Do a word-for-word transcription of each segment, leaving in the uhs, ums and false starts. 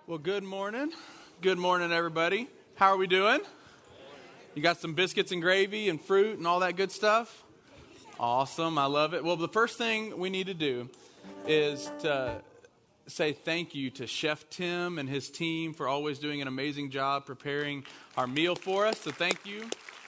Well, good morning. Good morning, everybody. How are we doing? You got some biscuits and gravy and fruit and all that good stuff? Awesome. I love it. Well, the first thing we need to do is to say thank you to Chef Tim and his team for always doing an amazing job preparing our meal for us. So thank you.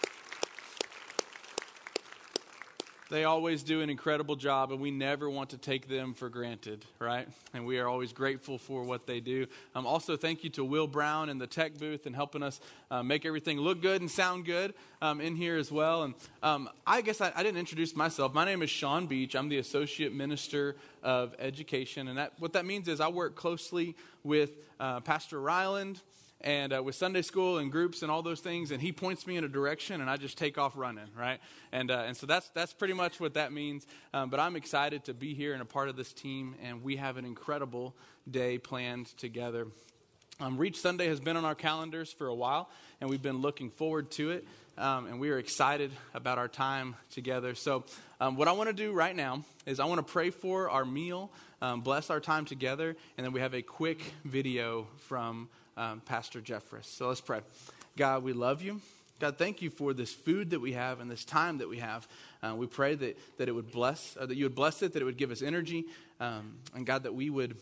They always do an incredible job, and we never want to take them for granted, right? And we are always grateful for what they do. Um, also, thank you to Will Brown in the tech booth and helping us uh, make everything look good and sound good um, in here as well. And um, I guess I, I didn't introduce myself. My name is Sean Beach. I'm the Associate Minister of Education, and that, what that means is I work closely with uh, Pastor Ryland and uh, with Sunday school and groups and all those things, and he points me in a direction, and I just take off running, right? And uh, and so that's that's pretty much what that means. Um, but I'm excited to be here and a part of this team, and we have an incredible day planned together. Um, Reach Sunday has been on our calendars for a while, and we've been looking forward to it, um, and we are excited about our time together. So um, what I want to do right now is I want to pray for our meal, um, bless our time together, and then we have a quick video from Um, Pastor Jeffress. So let's pray. God, we love you. God, thank you for this food that we have and this time that we have. Uh, we pray that, that it would bless, uh, that you would bless it, that it would give us energy. Um, and God, that we would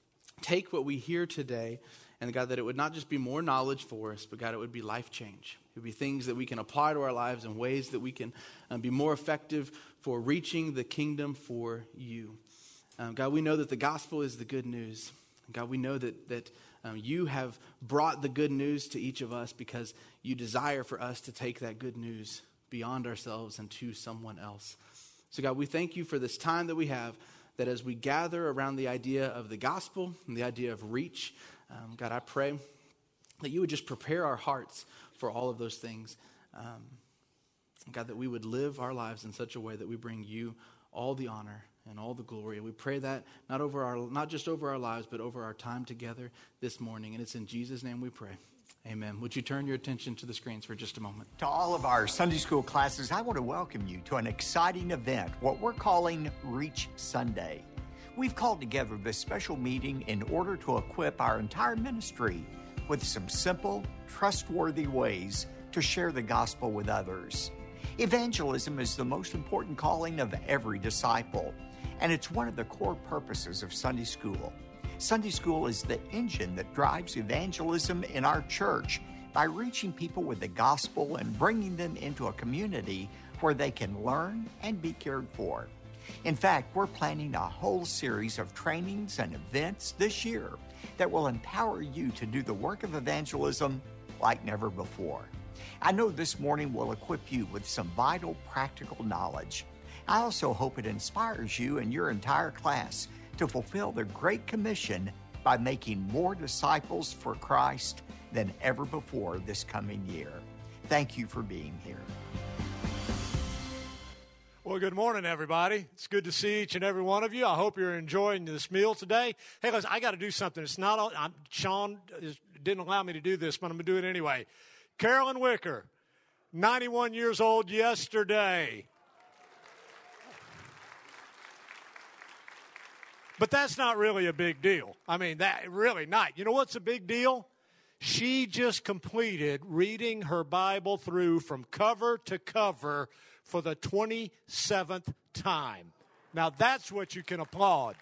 take what we hear today, and God, that it would not just be more knowledge for us, but God, it would be life change. It would be things that we can apply to our lives in ways that we can uh, be more effective for reaching the kingdom for you. Um, God, we know that the gospel is the good news. God, we know that that Um, you have brought the good news to each of us because you desire for us to take that good news beyond ourselves and to someone else. So God, we thank you for this time that we have, that as we gather around the idea of the gospel and the idea of reach, um, God, I pray that you would just prepare our hearts for all of those things. Um, God, that we would live our lives in such a way that we bring you all the honor and all the glory. We pray that not over our, not just over our lives, but over our time together this morning. And it's in Jesus' name we pray. Amen. Would you turn your attention to the screens for just a moment? To all of our Sunday school classes, I want to welcome you to an exciting event, what we're calling Reach Sunday. We've called together this special meeting in order to equip our entire ministry with some simple, trustworthy ways to share the gospel with others. Evangelism is the most important calling of every disciple, and it's one of the core purposes of Sunday school. Sunday school is the engine that drives evangelism in our church by reaching people with the gospel and bringing them into a community where they can learn and be cared for. In fact, we're planning a whole series of trainings and events this year that will empower you to do the work of evangelism like never before. I know this morning will equip you with some vital practical knowledge. I also hope it inspires you and your entire class to fulfill the Great Commission by making more disciples for Christ than ever before this coming year. Thank you for being here. Well, good morning, everybody. It's good to see each and every one of you. I hope you're enjoying this meal today. Hey, guys, I got to do something. It's not all, I'm, Sean is, didn't allow me to do this, but I'm going to do it anyway. Carolyn Wicker, ninety-one years old yesterday. But that's not really a big deal. I mean, that really not. You know what's a big deal? She just completed reading her Bible through from cover to cover for the twenty-seventh time. Now, that's what you can applaud.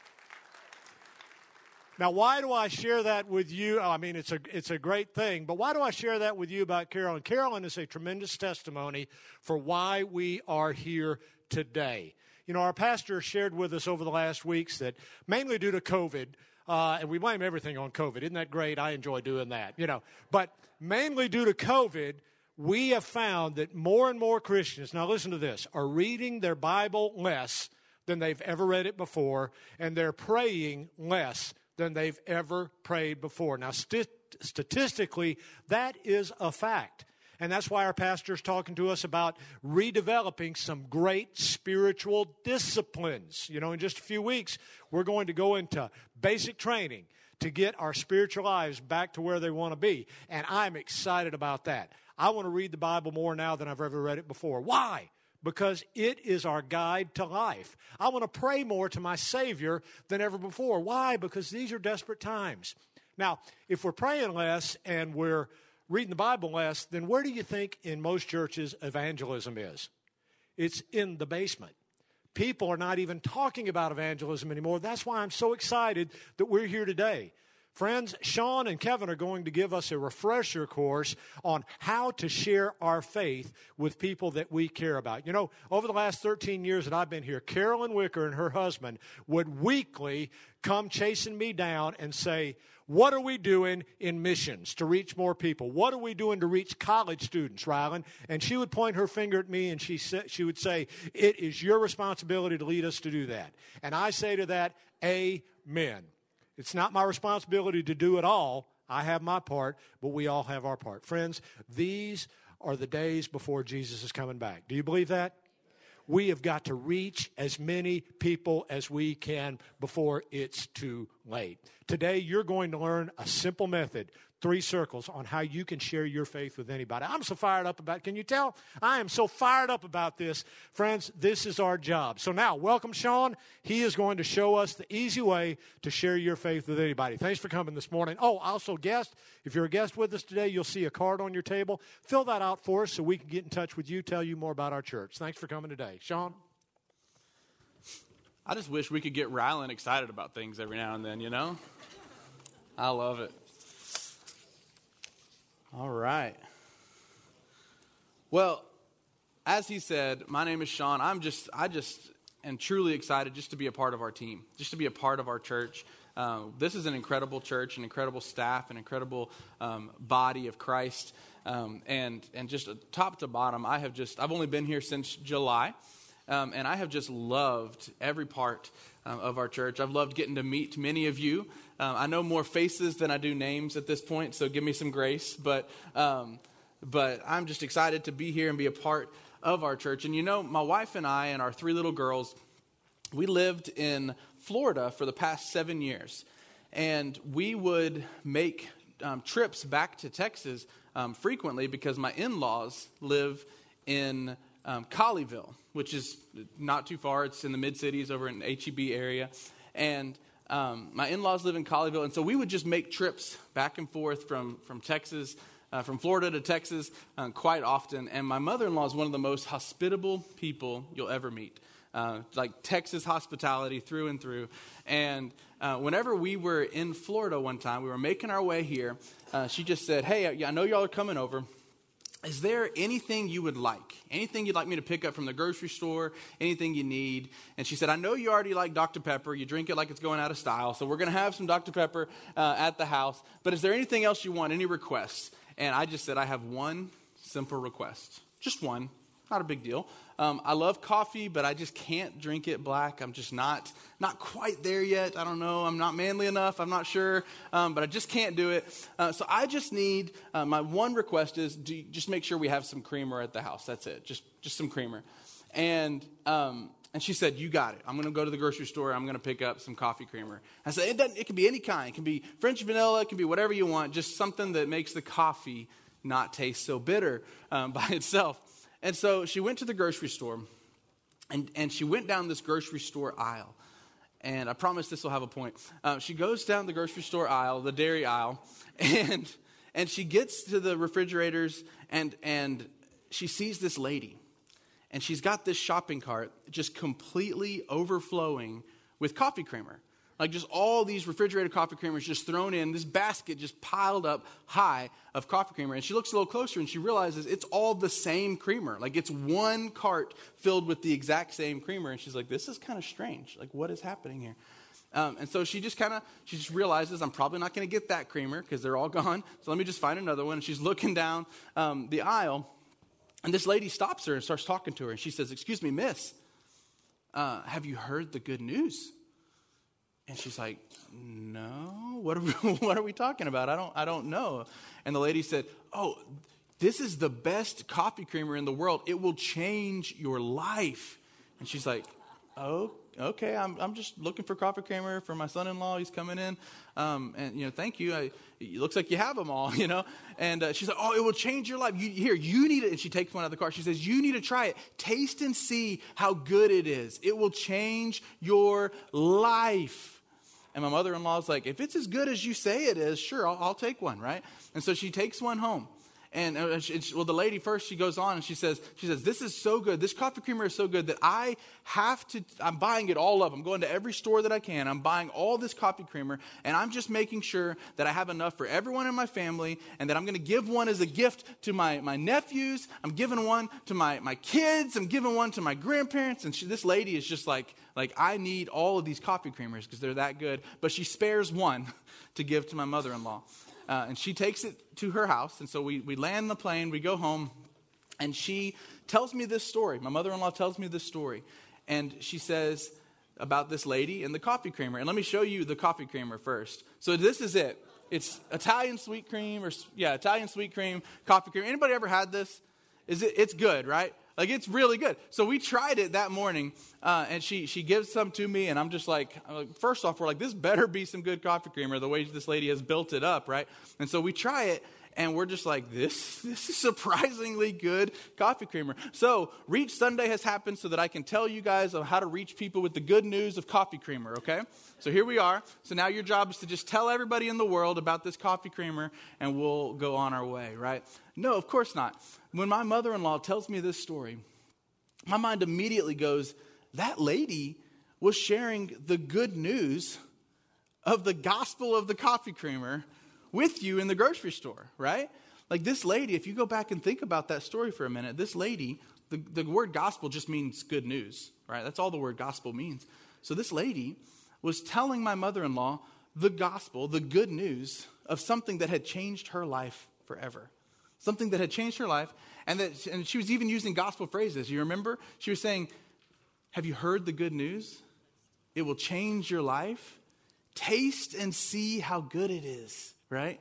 Now, why do I share that with you? I mean, it's a it's a great thing, but why do I share that with you about Carolyn? Carolyn is a tremendous testimony for why we are here today. You know, our pastor shared with us over the last weeks that mainly due to COVID, uh, and we blame everything on COVID. Isn't that great? I enjoy doing that, you know. But mainly due to COVID, we have found that more and more Christians, now listen to this, are reading their Bible less than they've ever read it before, and they're praying less than they've ever prayed before. Now, st- statistically, that is a fact. And that's why our pastor is talking to us about redeveloping some great spiritual disciplines. You know, in just a few weeks, we're going to go into basic training to get our spiritual lives back to where they want to be. And I'm excited about that. I want to read the Bible more now than I've ever read it before. Why? Because it is our guide to life. I want to pray more to my Savior than ever before. Why? Because these are desperate times. Now, if we're praying less and we're reading the Bible less, then where do you think in most churches evangelism is? It's in the basement. People are not even talking about evangelism anymore. That's why I'm so excited that we're here today. Friends, Sean and Kevin are going to give us a refresher course on how to share our faith with people that we care about. You know, over the last thirteen years that I've been here, Carolyn Wicker and her husband would weekly come chasing me down and say, what are we doing in missions to reach more people? What are we doing to reach college students, Rylan? And she would point her finger at me and she said, she would say, it is your responsibility to lead us to do that. And I say to that, amen. It's not my responsibility to do it all. I have my part, but we all have our part. Friends, these are the days before Jesus is coming back. Do you believe that? We have got to reach as many people as we can before it's too late. Today, you're going to learn a simple method, three circles, on how you can share your faith with anybody. I'm so fired up about it. Can you tell? I am so fired up about this. Friends, this is our job. So now, welcome Sean. He is going to show us the easy way to share your faith with anybody. Thanks for coming this morning. Oh, also guest, if you're a guest with us today, you'll see a card on your table. Fill that out for us so we can get in touch with you, tell you more about our church. Thanks for coming today. Sean? I just wish we could get Rylan excited about things every now and then, you know? I love it. All right. Well, as he said, my name is Sean. I'm just, I just am truly excited just to be a part of our team, just to be a part of our church. Um, this is an incredible church, an incredible staff, an incredible um, body of Christ. Um, and, and just top to bottom, I have just, I've only been here since July. Um, and I have just loved every part um, of our church. I've loved getting to meet many of you. Um, I know more faces than I do names at this point, so give me some grace. But um, but I'm just excited to be here and be a part of our church. And you know, my wife and I and our three little girls, we lived in Florida for the past seven years. And we would make um, trips back to Texas um, frequently because my in-laws live in Um, Colleyville, which is not too far. It's in the mid-cities over in the H E B area. And um, my in-laws live in Colleyville. And so we would just make trips back and forth from, from Texas, uh, from Florida to Texas um, quite often. And my mother-in-law is one of the most hospitable people you'll ever meet. Uh, like Texas hospitality through and through. And uh, whenever we were in Florida one time, we were making our way here. Uh, she just said, hey, I, I know y'all are coming over. Is there anything you would like? Anything you'd like me to pick up from the grocery store? Anything you need? And she said, I know you already like Doctor Pepper. You drink it like it's going out of style. So we're going to have some Doctor Pepper uh, at the house. But is there anything else you want? Any requests? And I just said, I have one simple request. Just one. Not a big deal. Um, I love coffee, but I just can't drink it black. I'm just not not quite there yet. I don't know. I'm not manly enough. I'm not sure. Um, but I just can't do it. Uh, so I just need, uh, my one request is do you just make sure we have some creamer at the house. That's it. Just just some creamer. And um, and she said, you got it. I'm going to go to the grocery store. I'm going to pick up some coffee creamer. I said, it doesn't. It can be any kind. It can be French vanilla. It can be whatever you want. Just something that makes the coffee not taste so bitter um, by itself. And so she went to the grocery store, and, and she went down this grocery store aisle. And I promise this will have a point. Uh, she goes down the grocery store aisle, the dairy aisle, and and she gets to the refrigerators, and and she sees this lady. And she's got this shopping cart just completely overflowing with coffee creamer. Like just all these refrigerated coffee creamers just thrown in, this basket just piled up high of coffee creamer. And she looks a little closer and she realizes it's all the same creamer. Like it's one cart filled with the exact same creamer. And she's like, this is kind of strange. Like what is happening here? Um, and so she just kind of, she just realizes I'm probably not going to get that creamer because they're all gone. So let me just find another one. And she's looking down um, the aisle. And this lady stops her and starts talking to her. And she says, excuse me, miss, uh, have you heard the good news? And she's like, no, what are we, what are we talking about? I don't, I don't know. And the lady said, oh, this is the best coffee creamer in the world. It will change your life. And she's like, oh, okay. I'm, I'm just looking for coffee creamer for my son-in-law. He's coming in. Um, and, you know, thank you. I, it looks like you have them all, you know. And uh, she's like, oh, it will change your life. You, here, you need it. And she takes one out of the cart. She says, you need to try it. Taste and see how good it is. It will change your life. And my mother-in-law is like, if it's as good as you say it is, sure, I'll, I'll take one, right? And so she takes one home. And uh, she, well, the lady first, she goes on and she says, she says, this is so good. This coffee creamer is so good that I have to, I'm buying it all up. I'm going to every store that I can. I'm buying all this coffee creamer, and I'm just making sure that I have enough for everyone in my family, and that I'm going to give one as a gift to my, my nephews. I'm giving one to my, my kids. I'm giving one to my grandparents. And she, this lady is just like, like, I need all of these coffee creamers because they're that good. But she spares one to give to my mother-in-law. Uh, and she takes it to her house. And so we, we land the plane, we go home, and she tells me this story. My mother-in-law tells me this story. And she says about this lady and the coffee creamer. And let me show you the coffee creamer first. So this is it. It's Italian sweet cream, or yeah, Italian sweet cream, coffee creamer. Anybody ever had this? Is it? It's good, right? Like, it's really good. So we tried it that morning, uh, and she she gives some to me, and I'm just like, I'm like, first off, we're like, this better be some good coffee creamer, the way this lady has built it up, right? And so we try it, and we're just like, this, this is surprisingly good coffee creamer. So Reach Sunday has happened so that I can tell you guys of how to reach people with the good news of coffee creamer, okay? So here we are. So now your job is to just tell everybody in the world about this coffee creamer, and we'll go on our way, right? No, of course not. When my mother-in-law tells me this story, my mind immediately goes, that lady was sharing the good news of the gospel of the coffee creamer with you in the grocery store, right? Like, this lady, if you go back and think about that story for a minute, this lady, the, the word gospel just means good news, right? That's all the word gospel means. So this lady was telling my mother-in-law the gospel, the good news of something that had changed her life forever. Something that had changed her life, and that, and she was even using gospel phrases. You remember? She was saying, have you heard the good news? It will change your life. Taste and see how good it is, right?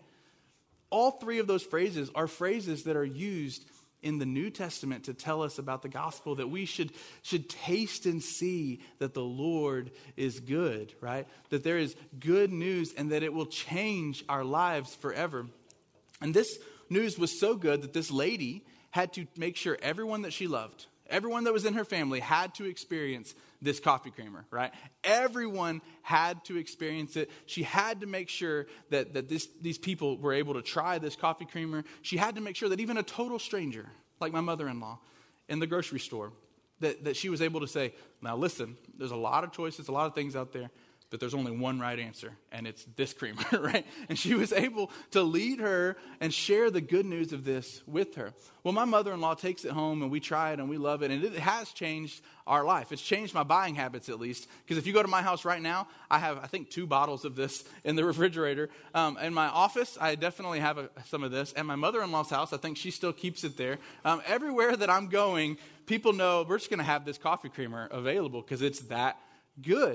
All three of those phrases are phrases that are used in the New Testament to tell us about the gospel, that we should, should taste and see that the Lord is good, right? That there is good news and that it will change our lives forever. And this news was so good that this lady had to make sure everyone that she loved, everyone that was in her family, had to experience this coffee creamer, right? Everyone had to experience it. She had to make sure that, that this, these people were able to try this coffee creamer. She had to make sure that even a total stranger, like my mother-in-law in the grocery store, that, that she was able to say, now listen, there's a lot of choices, a lot of things out there, but there's only one right answer, and it's this creamer, right? And she was able to lead her and share the good news of this with her. Well, my mother-in-law takes it home, and we try it, and we love it, and it has changed our life. It's changed my buying habits, at least, because if you go to my house right now, I have, I think, two bottles of this in the refrigerator. Um, in my office, I definitely have a, some of this. At my mother-in-law's house, I think she still keeps it there. Um, everywhere that I'm going, people know we're just going to have this coffee creamer available because it's that good.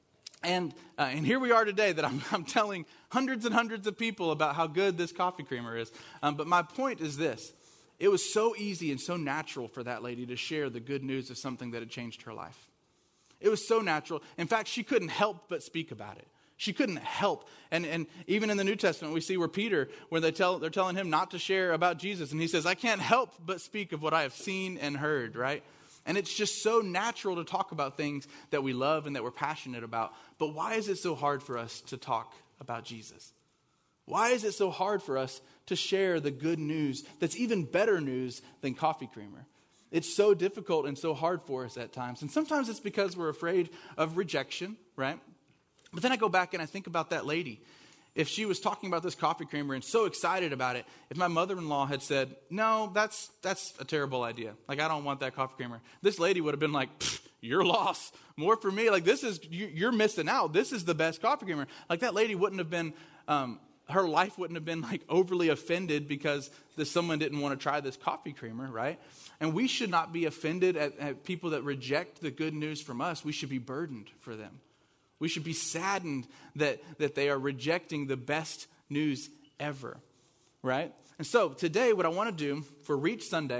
And uh, and here we are today that I'm, I'm telling hundreds and hundreds of people about how good this coffee creamer is. Um, but my point is this. It was so easy and so natural for that lady to share the good news of something that had changed her life. It was so natural. In fact, she couldn't help but speak about it. She couldn't help. And and even in the New Testament, we see where Peter, where they tell, they're telling him not to share about Jesus. And he says, I can't help but speak of what I have seen and heard, right? And it's just so natural to talk about things that we love and that we're passionate about. But why is it so hard for us to talk about Jesus? Why is it so hard for us to share the good news that's even better news than coffee creamer? It's so difficult and so hard for us at times. And sometimes it's because we're afraid of rejection, right? But then I go back and I think about that lady. If she was talking about this coffee creamer and so excited about it, if my mother-in-law had said, no, that's that's a terrible idea. Like, I don't want that coffee creamer. This lady would have been like, your loss. More for me. Like, this is, you're missing out. This is the best coffee creamer. Like, that lady wouldn't have been, um, her life wouldn't have been like overly offended because this, someone didn't want to try this coffee creamer, right? And we should not be offended at, at people that reject the good news from us. We should be burdened for them. We should be saddened that, that they are rejecting the best news ever, right? And so today what I want to do for Reach Sunday,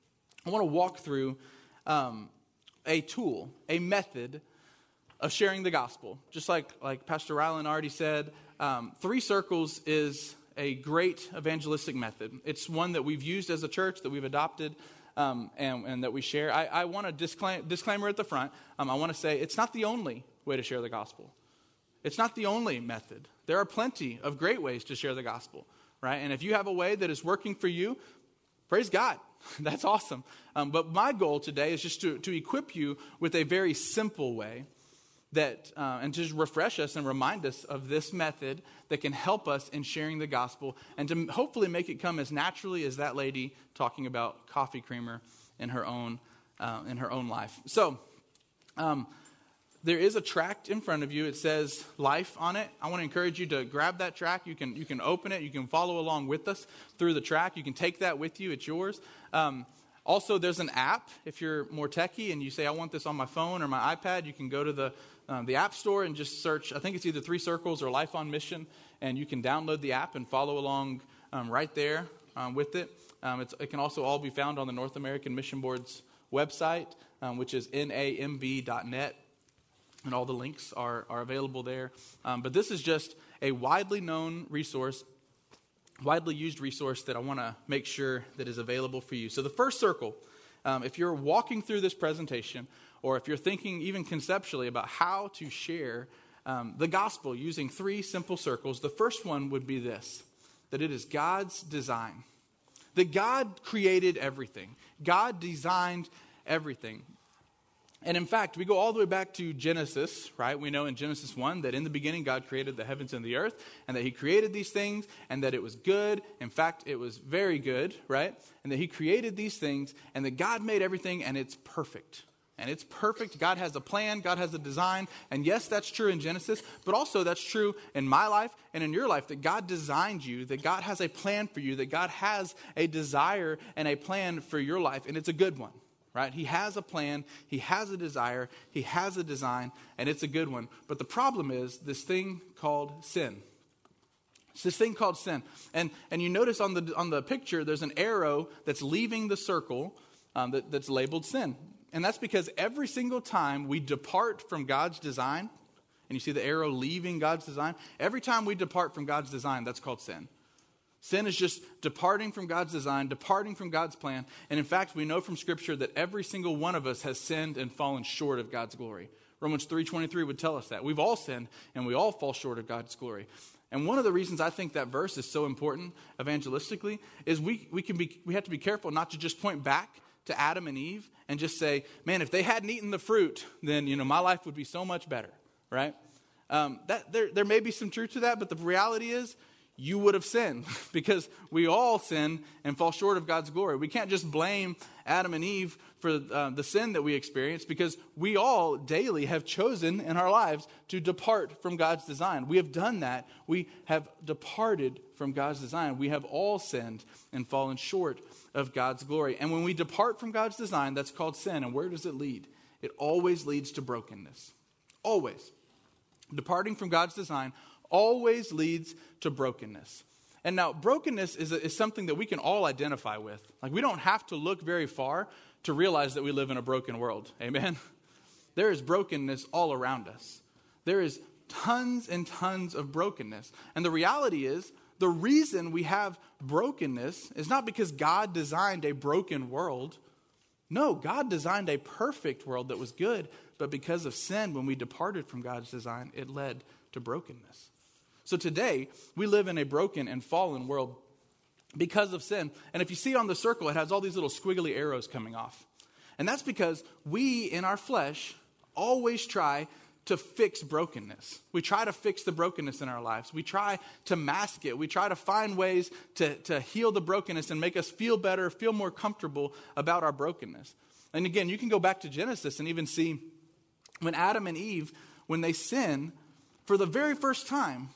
I want to walk through um, a tool, a method of sharing the gospel. Just like, like Pastor Rylan already said, um, Three Circles is a great evangelistic method. It's one that we've used as a church, that we've adopted, um, and, and that we share. I, I want a disclaim, disclaimer at the front. Um, I want to say it's not the only way to share the gospel. It's not the only method. There are plenty of great ways to share the gospel, right? And if you have a way that is working for you, praise God. That's awesome. Um, but my goal today is just to, to equip you with a very simple way that, uh, and to just refresh us and remind us of this method that can help us in sharing the gospel and to hopefully make it come as naturally as that lady talking about coffee creamer in her own, uh, in her own life. So, um, there is a tract in front of you. It says life on it. I want to encourage you to grab that tract. You can you can open it. You can follow along with us through the tract. You can take that with you. It's yours. Um, also, there's an app. If you're more techie and you say, I want this on my phone or my iPad, you can go to the um, the App Store and just search. I think it's either Three Circles or Life on Mission. And you can download the app and follow along um, right there um, with it. Um, it's, it can also all be found on the North American Mission Board's website, um, which is N A M B dot net. And all the links are, are available there. Um, but this is just a widely known resource, widely used resource that I want to make sure that is available for you. So the first circle, um, if you're walking through this presentation, or if you're thinking even conceptually about how to share um, the gospel using three simple circles, the first one would be this, that it is God's design. That God created everything. God designed everything. And in fact, we go all the way back to Genesis, right? We know in Genesis one that in the beginning God created the heavens and the earth, and that he created these things, and that it was good. In fact, it was very good, right? And that he created these things, and that God made everything, and it's perfect. And it's perfect. God has a plan. God has a design. And yes, that's true in Genesis, but also that's true in my life and in your life, that God designed you, that God has a plan for you, that God has a desire and a plan for your life, and it's a good one. Right? He has a plan, he has a desire, he has a design, and it's a good one. But the problem is this thing called sin. It's this thing called sin. And and you notice on the on the picture, there's an arrow that's leaving the circle um, that, that's labeled sin. And that's because every single time we depart from God's design, and you see the arrow leaving God's design, every time we depart from God's design, that's called sin. Sin is just departing from God's design, departing from God's plan. And in fact, we know from Scripture that every single one of us has sinned and fallen short of God's glory. Romans three twenty-three would tell us that. We've all sinned and we all fall short of God's glory. And one of the reasons I think that verse is so important evangelistically is we, we, can be, we have to be careful not to just point back to Adam and Eve and just say, man, if they hadn't eaten the fruit, then you know my life would be so much better, right? Um, that there, there may be some truth to that, but the reality is, you would have sinned because we all sin and fall short of God's glory. We can't just blame Adam and Eve for uh, the sin that we experience because we all daily have chosen in our lives to depart from God's design. We have done that. We have departed from God's design. We have all sinned and fallen short of God's glory. And when we depart from God's design, that's called sin. And where does it lead? It always leads to brokenness. Always. Departing from God's design always leads to brokenness. And now brokenness is, a, is something that we can all identify with. Like we don't have to look very far to realize that we live in a broken world. Amen? There is brokenness all around us. There is tons and tons of brokenness. And the reality is, the reason we have brokenness is not because God designed a broken world. No, God designed a perfect world that was good. But because of sin, when we departed from God's design, it led to brokenness. So today, we live in a broken and fallen world because of sin. And if you see on the circle, it has all these little squiggly arrows coming off. And that's because we, in our flesh, always try to fix brokenness. We try to fix the brokenness in our lives. We try to mask it. We try to find ways to, to heal the brokenness and make us feel better, feel more comfortable about our brokenness. And again, you can go back to Genesis and even see when Adam and Eve, when they sin, for the very first time,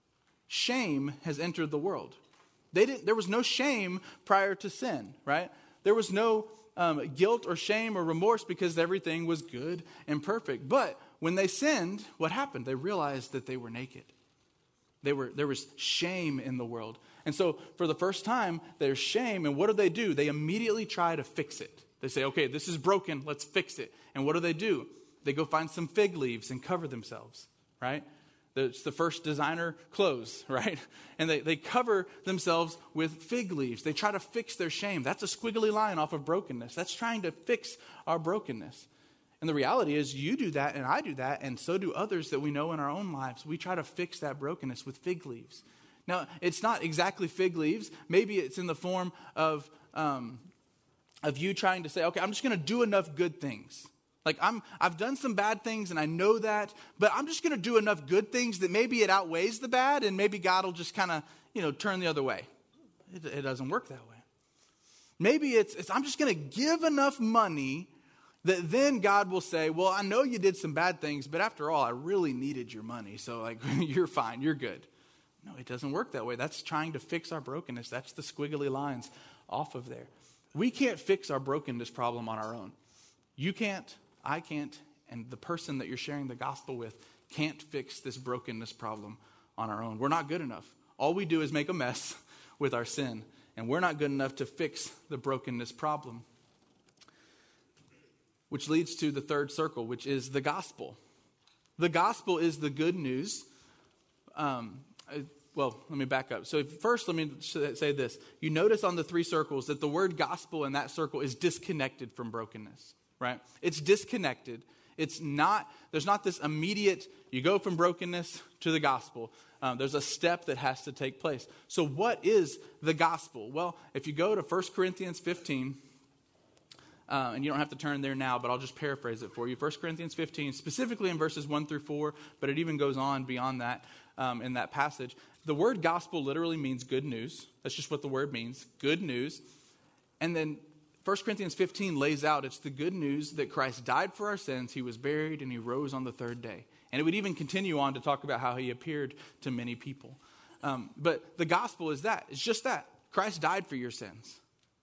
shame has entered the world. They didn't, there was no shame prior to sin, right? There was no um, guilt or shame or remorse because everything was good and perfect. But when they sinned, what happened? They realized that they were naked. They were, there was shame in the world. And so for the first time, there's shame. And what do they do? They immediately try to fix it. They say, okay, this is broken. Let's fix it. And what do they do? They go find some fig leaves and cover themselves, right? It's the first designer clothes, right? And they, they cover themselves with fig leaves. They try to fix their shame. That's a squiggly line off of brokenness. That's trying to fix our brokenness. And the reality is you do that and I do that, and so do others that we know in our own lives. We try to fix that brokenness with fig leaves. Now, it's not exactly fig leaves. Maybe it's in the form of um, of you trying to say, okay, I'm just going to do enough good things. Like I'm, I've done some bad things and I know that, but I'm just going to do enough good things that maybe it outweighs the bad, and maybe God will just kind of, you know, turn the other way. It, it doesn't work that way. Maybe it's, it's I'm just going to give enough money that then God will say, well, I know you did some bad things, but after all, I really needed your money. So like, you're fine, you're good. No, it doesn't work that way. That's trying to fix our brokenness. That's the squiggly lines off of there. We can't fix our brokenness problem on our own. You can't, I can't, and the person that you're sharing the gospel with can't fix this brokenness problem on our own. We're not good enough. All we do is make a mess with our sin, and we're not good enough to fix the brokenness problem. Which leads to the third circle, which is the gospel. The gospel is the good news. Um, well, let me back up. So first, let me say this. You notice on the three circles that the word gospel in that circle is disconnected from brokenness, right? It's disconnected. It's not, there's not this immediate, you go from brokenness to the gospel. Um, there's a step that has to take place. So what is the gospel? Well, if you go to First Corinthians fifteen, Uh, and you don't have to turn there now, but I'll just paraphrase it for you. First Corinthians fifteen, specifically in verses one through four, but it even goes on beyond that um, in that passage. The word gospel literally means good news. That's just what the word means, good news. And then First Corinthians fifteen lays out, it's the good news that Christ died for our sins, he was buried, and he rose on the third day. And it would even continue on to talk about how he appeared to many people. Um, but the gospel is that. It's just that. Christ died for your sins.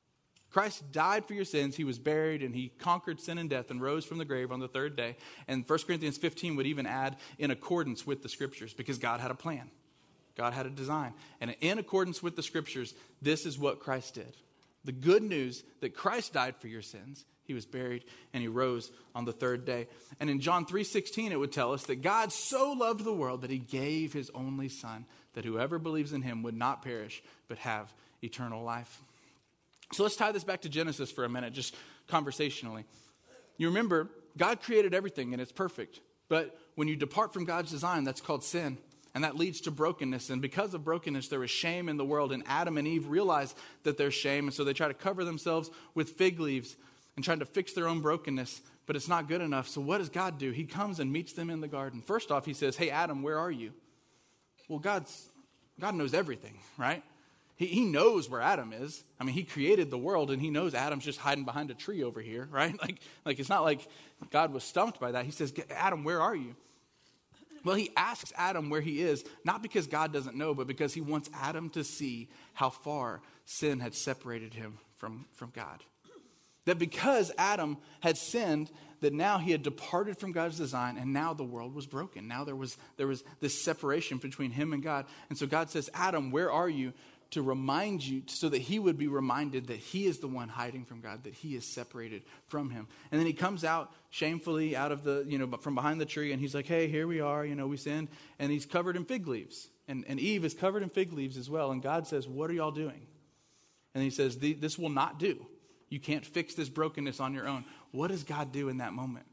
Christ died for your sins. He was buried and he conquered sin and death and rose from the grave on the third day. And First Corinthians fifteen would even add in accordance with the scriptures, because God had a plan. God had a design. And in accordance with the scriptures, this is what Christ did. The good news that Christ died for your sins. He was buried and he rose on the third day. And in John three sixteen, it would tell us that God so loved the world that he gave his only son, that whoever believes in him would not perish, but have eternal life. So let's tie this back to Genesis for a minute, just conversationally. You remember, God created everything and it's perfect. But when you depart from God's design, that's called sin. And that leads to brokenness. And because of brokenness, there was shame in the world. And Adam and Eve realized that there's shame. And so they try to cover themselves with fig leaves and trying to fix their own brokenness. But it's not good enough. So what does God do? He comes and meets them in the garden. First off, he says, hey, Adam, where are you? Well, God's, God knows everything, right? He, he knows where Adam is. I mean, he created the world and he knows Adam's just hiding behind a tree over here, right? Like, like it's not like God was stumped by that. He says, Adam, where are you? Well, he asks Adam where he is, not because God doesn't know, but because he wants Adam to see how far sin had separated him from, from God. That because Adam had sinned, that now he had departed from God's design, and now the world was broken. Now there was, there was this separation between him and God. And so God says, Adam, where are you? To remind you, so that he would be reminded that he is the one hiding from God, that he is separated from him. And then he comes out shamefully out of the, you know, from behind the tree, and he's like, hey, here we are, you know, we sinned. And he's covered in fig leaves. And, and Eve is covered in fig leaves as well. And God says, what are y'all doing? And he says, this will not do. You can't fix this brokenness on your own. What does God do in that moment?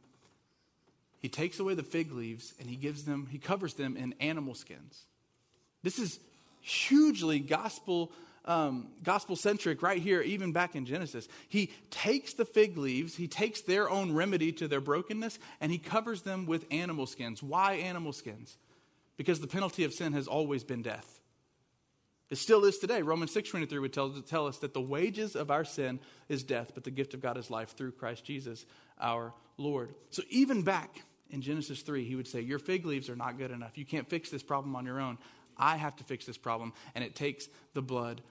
He takes away the fig leaves and he gives them, he covers them in animal skins. This is hugely gospel um, gospel centric right here, even back in Genesis. He takes the fig leaves, he takes their own remedy to their brokenness, and he covers them with animal skins. Why animal skins? Because the penalty of sin has always been death. It still is today. Romans six twenty-three would tell, tell us that the wages of our sin is death, but the gift of God is life through Christ Jesus our Lord. So even back in Genesis three, he would say, your fig leaves are not good enough. You can't fix this problem on your own. I have to fix this problem, and it takes the blood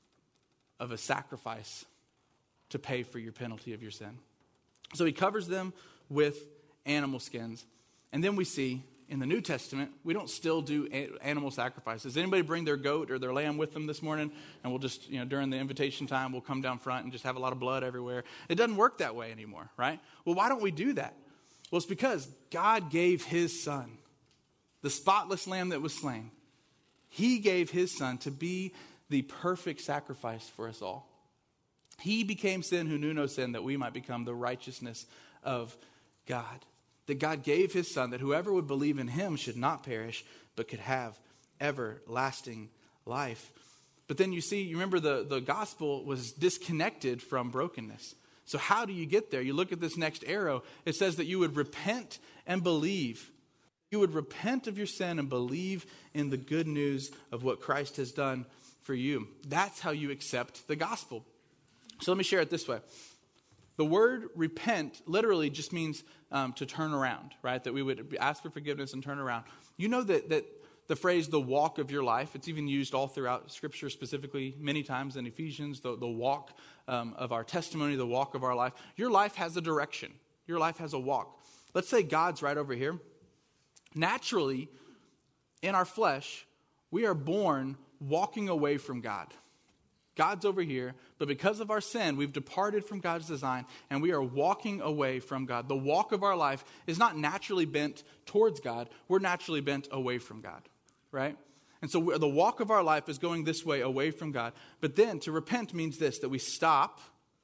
of a sacrifice to pay for your penalty of your sin. So he covers them with animal skins. And then we see in the New Testament, we don't still do animal sacrifices. Anybody bring their goat or their lamb with them this morning? And we'll just, you know, during the invitation time, we'll come down front and just have a lot of blood everywhere. It doesn't work that way anymore, right? Well, why don't we do that? Well, it's because God gave his son, the spotless lamb that was slain. He gave his son to be the perfect sacrifice for us all. He became sin who knew no sin, that we might become the righteousness of God. That God gave his son, that whoever would believe in him should not perish, but could have everlasting life. But then you see, you remember the, the gospel was disconnected from brokenness. So how do you get there? You look at this next arrow. It says that you would repent and believe. You would repent of your sin and believe in the good news of what Christ has done for you. That's how you accept the gospel. So let me share it this way. The word repent literally just means um, to turn around, right? That we would ask for forgiveness and turn around. You know that that the phrase, the walk of your life, it's even used all throughout Scripture, specifically many times in Ephesians, the, the walk um, of our testimony, the walk of our life. Your life has a direction. Your life has a walk. Let's say God's right over here. Naturally, in our flesh, we are born walking away from God. God's over here, but because of our sin, we've departed from God's design, and we are walking away from God. The walk of our life is not naturally bent towards God. We're naturally bent away from God, right? And so the walk of our life is going this way, away from God. But then to repent means this, that we stop.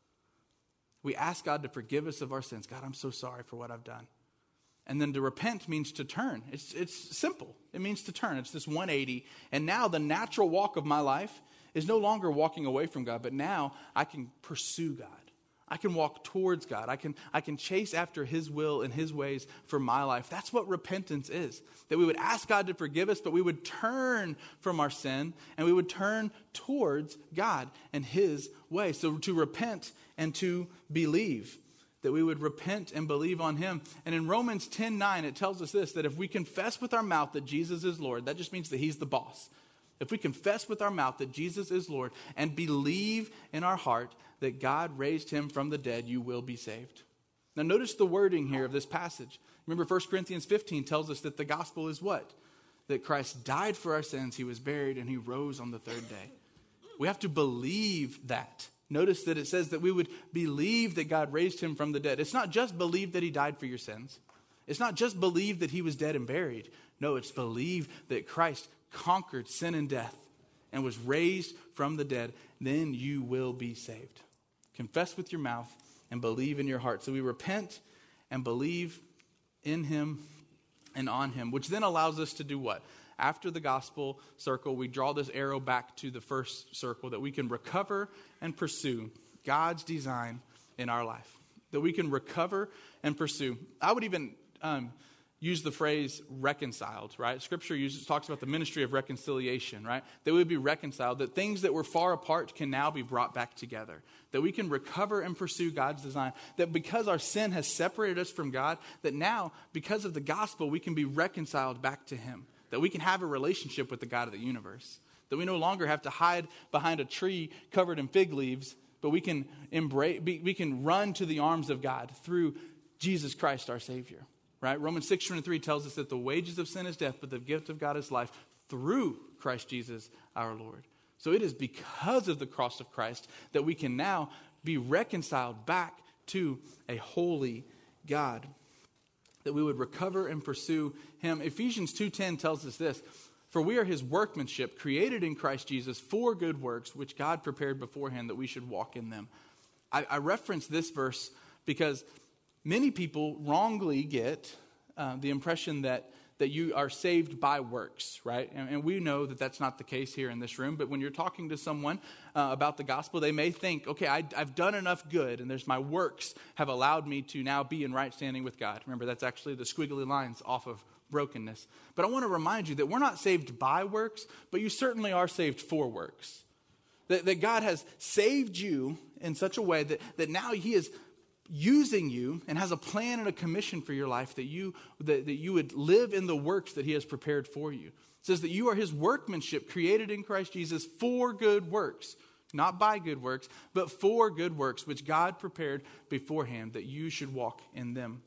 We ask God to forgive us of our sins. God, I'm so sorry for what I've done. And then to repent means to turn. It's, it's simple. It means to turn. It's this one eighty. And now the natural walk of my life is no longer walking away from God, but now I can pursue God. I can walk towards God. I can, I can chase after his will and his ways for my life. That's what repentance is. That we would ask God to forgive us, but we would turn from our sin and we would turn towards God and his way. So to repent and to believe. That we would repent and believe on him. And in Romans ten nine, it tells us this, that if we confess with our mouth that Jesus is Lord, that just means that he's the boss. If we confess with our mouth that Jesus is Lord and believe in our heart that God raised him from the dead, you will be saved. Now notice the wording here of this passage. Remember First Corinthians fifteen tells us that the gospel is what? That Christ died for our sins, he was buried, and he rose on the third day. We have to believe that. Notice that it says that we would believe that God raised him from the dead. It's not just believe that he died for your sins. It's not just believe that he was dead and buried. No, it's believe that Christ conquered sin and death and was raised from the dead. Then you will be saved. Confess with your mouth and believe in your heart. So we repent and believe in him and on him, which then allows us to do what? After the gospel circle, we draw this arrow back to the first circle, that we can recover and pursue God's design in our life. That we can recover and pursue. I would even um, use the phrase reconciled, right? Scripture uses talks about the ministry of reconciliation, right? That we would be reconciled, that things that were far apart can now be brought back together. That we can recover and pursue God's design. That because our sin has separated us from God, that now, because of the gospel, we can be reconciled back to him. That we can have a relationship with the God of the universe. That we no longer have to hide behind a tree covered in fig leaves, but we can embrace, we can run to the arms of God through Jesus Christ, our Savior. Right? Romans six twenty-three tells us that the wages of sin is death, but the gift of God is life through Christ Jesus, our Lord. So it is because of the cross of Christ that we can now be reconciled back to a holy God. That we would recover and pursue him. Ephesians two ten tells us this, for we are his workmanship, created in Christ Jesus for good works, which God prepared beforehand that we should walk in them. I, I reference this verse because many people wrongly get uh, the impression that, that you are saved by works, right? And, and we know that that's not the case here in this room. But when you're talking to someone uh, about the gospel, they may think, okay, I, I've done enough good, and there's my works have allowed me to now be in right standing with God. Remember, that's actually the squiggly lines off of brokenness. But I want to remind you that we're not saved by works, but you certainly are saved for works. That, that God has saved you in such a way that, that now he is using you and has a plan and a commission for your life that you that, that you would live in the works that he has prepared for you. It says that you are his workmanship created in Christ Jesus for good works, not by good works, but for good works, which God prepared beforehand that you should walk in them.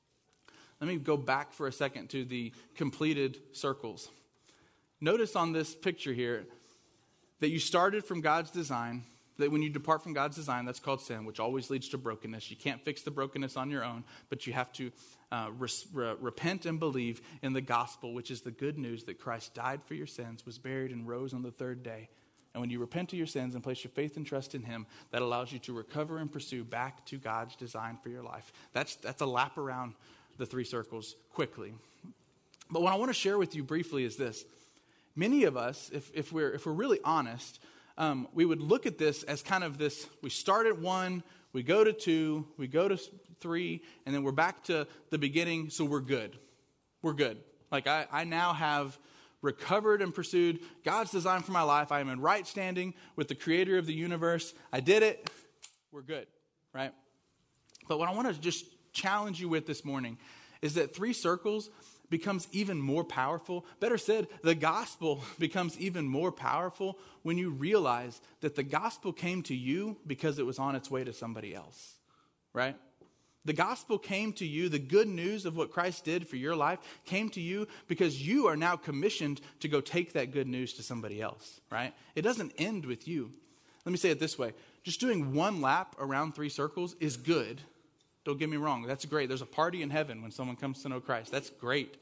Let me go back for a second to the completed circles. Notice on this picture here that you started from God's design. That when you depart from God's design, that's called sin, which always leads to brokenness. You can't fix the brokenness on your own, but you have to uh, res- re- repent and believe in the gospel, which is the good news that Christ died for your sins, was buried, and rose on the third day. And when you repent of your sins and place your faith and trust in him, that allows you to recover and pursue back to God's design for your life. That's, that's a lap around the three circles quickly. But what I want to share with you briefly is this. Many of us, if, if, we're, if we're really honest, um, we would look at this as kind of this, we start at one, we go to two, we go to three, and then we're back to the beginning, so we're good. We're good. Like I, I now have recovered and pursued God's design for my life. I am in right standing with the creator of the universe. I did it. We're good, right? But what I want to just challenge you with this morning is that three circles becomes even more powerful. Better said, the gospel becomes even more powerful when you realize that the gospel came to you because it was on its way to somebody else, right? The gospel came to you, the good news of what Christ did for your life came to you because you are now commissioned to go take that good news to somebody else, right? It doesn't end with you. Let me say it this way. Just doing one lap around three circles is good. Don't get me wrong. That's great. There's a party in heaven when someone comes to know Christ. That's great.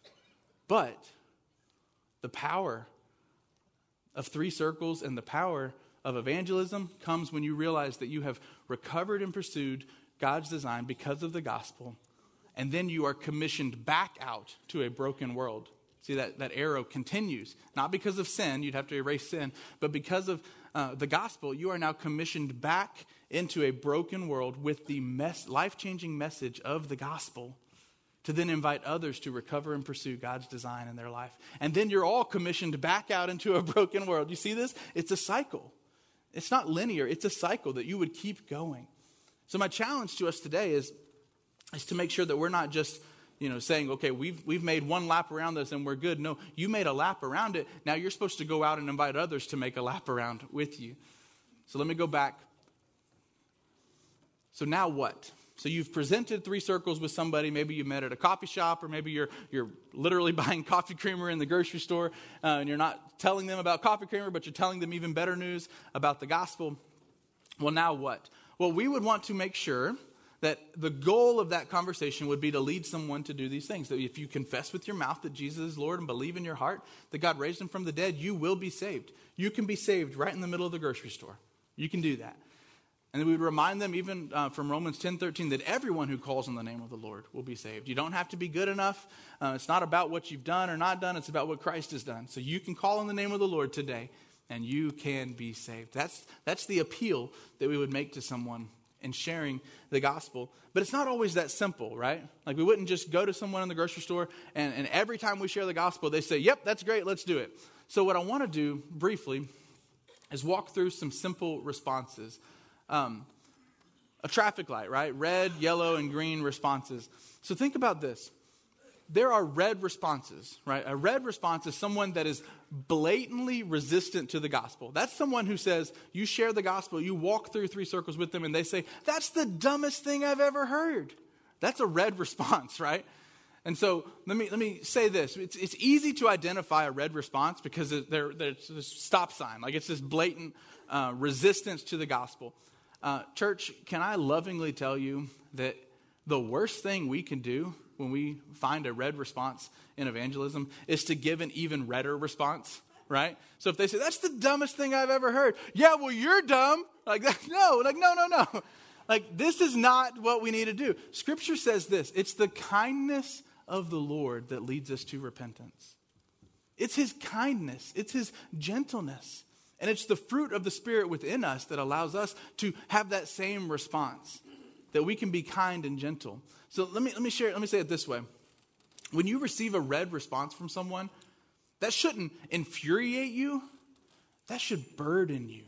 But the power of three circles and the power of evangelism comes when you realize that you have recovered and pursued God's design because of the gospel, and then you are commissioned back out to a broken world. See, that, that arrow continues, not because of sin, you'd have to erase sin, but because of uh, the gospel, you are now commissioned back into a broken world with the mess, life-changing message of the gospel to then invite others to recover and pursue God's design in their life. And then you're all commissioned back out into a broken world. You see this? It's a cycle. It's not linear. It's a cycle that you would keep going. So my challenge to us today is, is to make sure that we're not just, you know, saying, okay, we've we've made one lap around this and we're good. No, you made a lap around it. Now you're supposed to go out and invite others to make a lap around with you. So let me go back. So now what? So you've presented three circles with somebody. Maybe you met at a coffee shop, or maybe you're you're literally buying coffee creamer in the grocery store, uh, and you're not telling them about coffee creamer, but you're telling them even better news about the gospel. Well, now what? Well, we would want to make sure that the goal of that conversation would be to lead someone to do these things. That if you confess with your mouth that Jesus is Lord and believe in your heart that God raised him from the dead, you will be saved. You can be saved right in the middle of the grocery store. You can do that. And then we would remind them even uh, from Romans ten thirteen that everyone who calls on the name of the Lord will be saved. You don't have to be good enough. Uh, it's not about what you've done or not done. It's about what Christ has done. So you can call on the name of the Lord today and you can be saved. That's, that's the appeal that we would make to someone in sharing the gospel. But it's not always that simple, right? Like we wouldn't just go to someone in the grocery store and, and every time we share the gospel, they say, yep, that's great, let's do it. So what I want to do briefly is walk through some simple responses. Um, a traffic light, right? Red, yellow, and green responses. So think about this. There are red responses, right? A red response is someone that is blatantly resistant to the gospel. That's someone who says, you share the gospel, you walk through three circles with them, and they say, that's the dumbest thing I've ever heard. That's a red response, right? And so let me let me say this. It's it's easy to identify a red response because there, there's this stop sign. Like it's this blatant uh, resistance to the gospel. Uh, church, can I lovingly tell you that the worst thing we can do when we find a red response in evangelism is to give an even redder response, right? So if they say, that's the dumbest thing I've ever heard. Yeah, well, you're dumb. Like, that, no, like, no, no, no. Like, this is not what we need to do. Scripture says this. It's the kindness of the Lord that leads us to repentance. It's his kindness. It's his gentleness. And it's the fruit of the Spirit within us that allows us to have that same response, that we can be kind and gentle. So let me let me share. Let me say it this way: when you receive a red response from someone, that shouldn't infuriate you. That should burden you.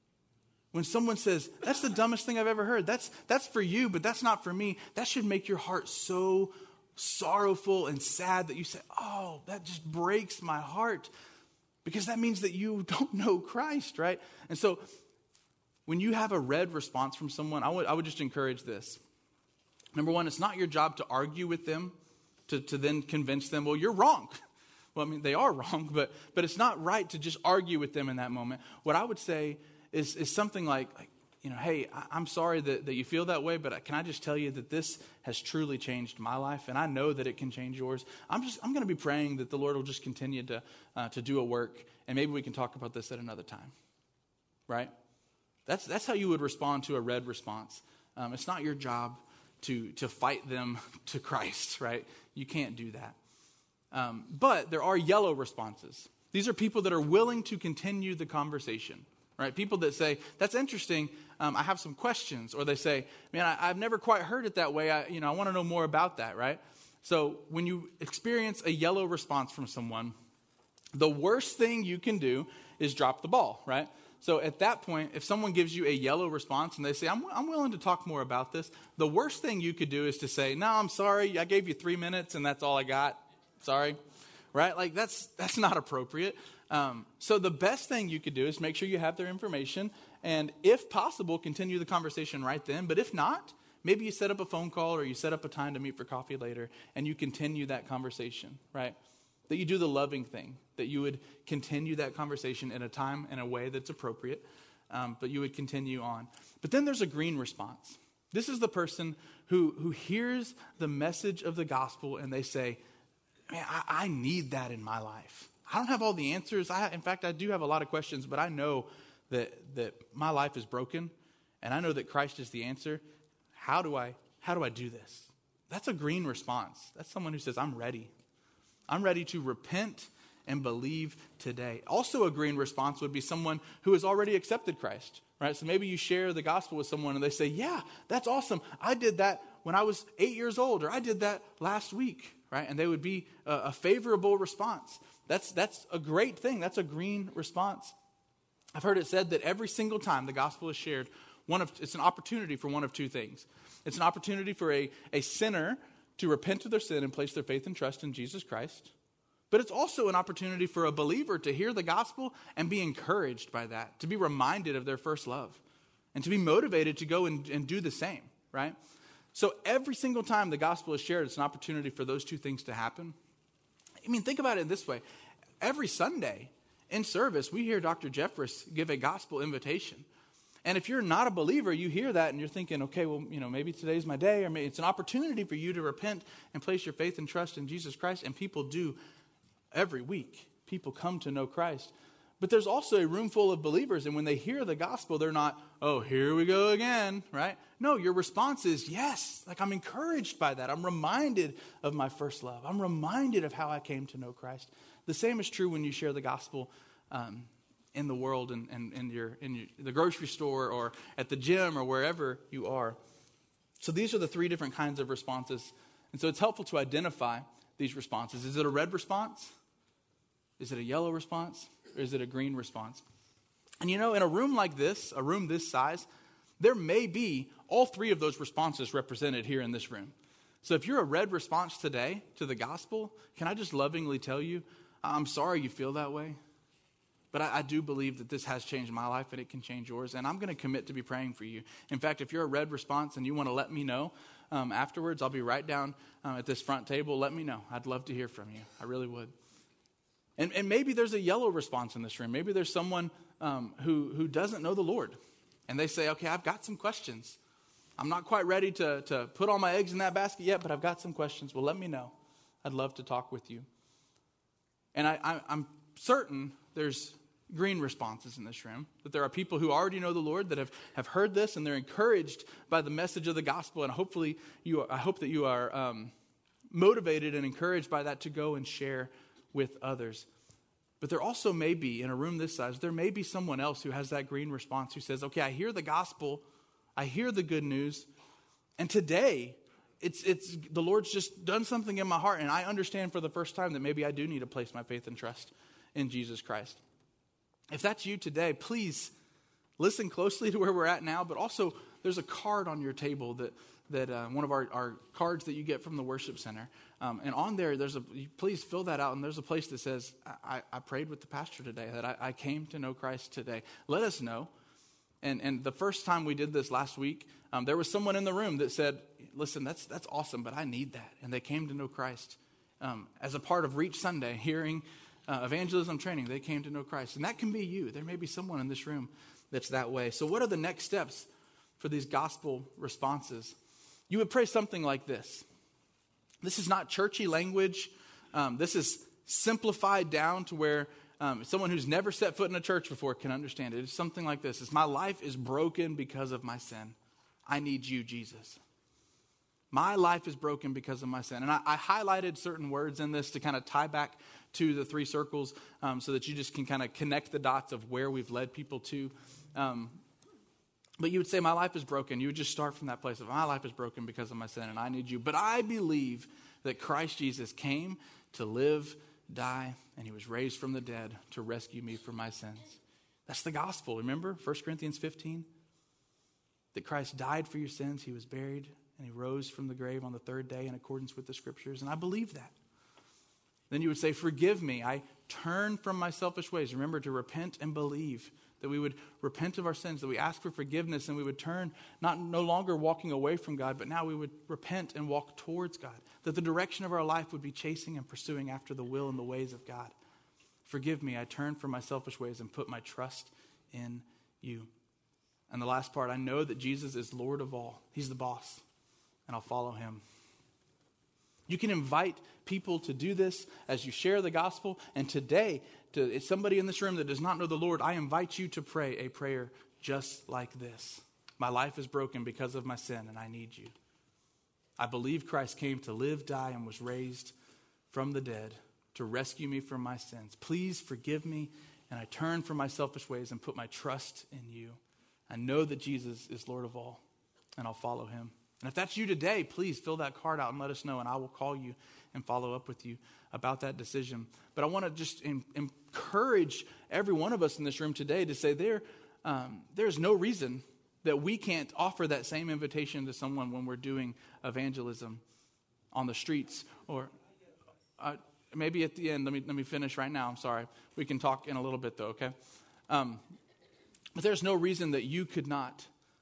When someone says, "That's the dumbest thing I've ever heard," that's that's for you, but that's not for me. That should make your heart so sorrowful and sad that you say, "Oh, that just breaks my heart," because that means that you don't know Christ, right? And so, when you have a red response from someone, I would I would just encourage this. Number one, it's not your job to argue with them, to, to then convince them, well, you're wrong. Well, I mean, they are wrong, but but it's not right to just argue with them in that moment. What I would say is, is something like, like, you know, hey, I, I'm sorry that, that you feel that way, but can I just tell you that this has truly changed my life, and I know that it can change yours. I'm just I'm going to be praying that the Lord will just continue to uh, to do a work, and maybe we can talk about this at another time. right? That's that's how you would respond to a red response. Um, it's not your job to to fight them to Christ, right? You can't do that. Um, but there are yellow responses. These are people that are willing to continue the conversation, right? People that say, that's interesting, um, I have some questions. Or they say, man, I, I've never quite heard it that way. I, you know, I want to know more about that, right? So when you experience a yellow response from someone, the worst thing you can do is drop the ball, right? So at that point, if someone gives you a yellow response and they say, I'm, I'm willing to talk more about this, the worst thing you could do is to say, no, I'm sorry, I gave you three minutes and that's all I got. Sorry, right? Like that's that's not appropriate. Um, so the best thing you could do is make sure you have their information and if possible, continue the conversation right then. But if not, maybe you set up a phone call or you set up a time to meet for coffee later and you continue that conversation, right? That you do the loving thing, that you would continue that conversation in a time and a way that's appropriate, um, but you would continue on. But then there's a green response. This is the person who, who hears the message of the gospel and they say, man, I, I need that in my life. I don't have all the answers. I, in fact, I do have a lot of questions, but I know that that my life is broken, and I know that Christ is the answer. How do I how do I do this? That's a green response. That's someone who says, I'm ready. I'm ready to repent and believe today. Also a green response would be someone who has already accepted Christ, right? So maybe you share the gospel with someone and they say, yeah, that's awesome. I did that when I was eight years old, or I did that last week, right? And they would be a, a favorable response. That's that's a great thing. That's a green response. I've heard it said that every single time the gospel is shared, one of it's an opportunity for one of two things. It's an opportunity for a, a sinner to repent of their sin and place their faith and trust in Jesus Christ. But it's also an opportunity for a believer to hear the gospel and be encouraged by that, to be reminded of their first love, and to be motivated to go and, and do the same, right? So every single time the gospel is shared, it's an opportunity for those two things to happen. I mean, think about it this way. Every Sunday in service, we hear Doctor Jeffress give a gospel invitation. And if you're not a believer, you hear that and you're thinking, okay, well, you know, maybe today's my day, or maybe it's an opportunity for you to repent and place your faith and trust in Jesus Christ. And people do every week. People come to know Christ. But there's also a room full of believers, and when they hear the gospel, they're not, oh, here we go again, right? No, your response is, yes, like I'm encouraged by that. I'm reminded of my first love. I'm reminded of how I came to know Christ. The same is true when you share the gospel um, in the world and in, in, in, your, in your, the grocery store or at the gym or wherever you are. So these are the three different kinds of responses. And so it's helpful to identify these responses. Is it a red response? Is it a yellow response? Or is it a green response? And you know, in a room like this, a room this size, there may be all three of those responses represented here in this room. So if you're a red response today to the gospel, can I just lovingly tell you, I'm sorry you feel that way, but I, I do believe that this has changed my life and it can change yours, and I'm going to commit to be praying for you. In fact, if you're a red response and you want to let me know um, afterwards, I'll be right down uh, at this front table. Let me know. I'd love to hear from you. I really would. And, and maybe there's a yellow response in this room. Maybe there's someone um, who, who doesn't know the Lord. And they say, okay, I've got some questions. I'm not quite ready to, to put all my eggs in that basket yet, but I've got some questions. Well, let me know. I'd love to talk with you. And I, I, I'm certain there's green responses in this room, that there are people who already know the Lord that have, have heard this, and they're encouraged by the message of the gospel. And hopefully, you, I hope that you are um, motivated and encouraged by that to go and share with others. But there also may be, in a room this size, there may be someone else who has that green response, who says, okay, I hear the gospel, I hear the good news, and today, it's it's the Lord's just done something in my heart, and I understand for the first time that maybe I do need to place my faith and trust in Jesus Christ. If that's you today, please listen closely to where we're at now, but also there's a card on your table that that uh, one of our, our cards that you get from the worship center. Um, and on there, there's a, please fill that out. And there's a place that says, I, I prayed with the pastor today, that I, I came to know Christ today. Let us know. And and the first time we did this last week, um, there was someone in the room that said, listen, that's that's awesome, but I need that. And they came to know Christ um, as a part of Reach Sunday, hearing uh, evangelism training. They came to know Christ. And that can be you. There may be someone in this room that's that way. So what are the next steps for these gospel responses? You would pray something like this. This is not churchy language. Um, this is simplified down to where um, someone who's never set foot in a church before can understand it. It's something like this. It's my life is broken because of my sin. I need you, Jesus. My life is broken because of my sin. And I, I highlighted certain words in this to kind of tie back to the three circles um, so that you just can kind of connect the dots of where we've led people to. Um, but you would say, my life is broken. You would just start from that place of, my life is broken because of my sin and I need you. But I believe that Christ Jesus came to live, die, and he was raised from the dead to rescue me from my sins. That's the gospel. Remember First Corinthians fifteen? That Christ died for your sins. He was buried and he rose from the grave on the third day in accordance with the scriptures. And I believe that. Then you would say, forgive me. I turn from my selfish ways. Remember to repent and believe. That we would repent of our sins, that we ask for forgiveness, and we would turn, not no longer walking away from God, but now we would repent and walk towards God. That the direction of our life would be chasing and pursuing after the will and the ways of God. Forgive me, I turn from my selfish ways and put my trust in you. And the last part, I know that Jesus is Lord of all. He's the boss, and I'll follow him. You can invite people to do this as you share the gospel. And today, to if somebody in this room that does not know the Lord, I invite you to pray a prayer just like this. My life is broken because of my sin, and I need you. I believe Christ came to live, die, and was raised from the dead to rescue me from my sins. Please forgive me, and I turn from my selfish ways and put my trust in you. I know that Jesus is Lord of all, and I'll follow him. And if that's you today, please fill that card out and let us know, and I will call you and follow up with you about that decision. But I want to just in, encourage every one of us in this room today to say there, um, there's no reason that we can't offer that same invitation to someone when we're doing evangelism on the streets. Or uh, maybe at the end, let me, let me finish right now. I'm sorry. We can talk in a little bit though, okay? Um, but there's no reason that you could not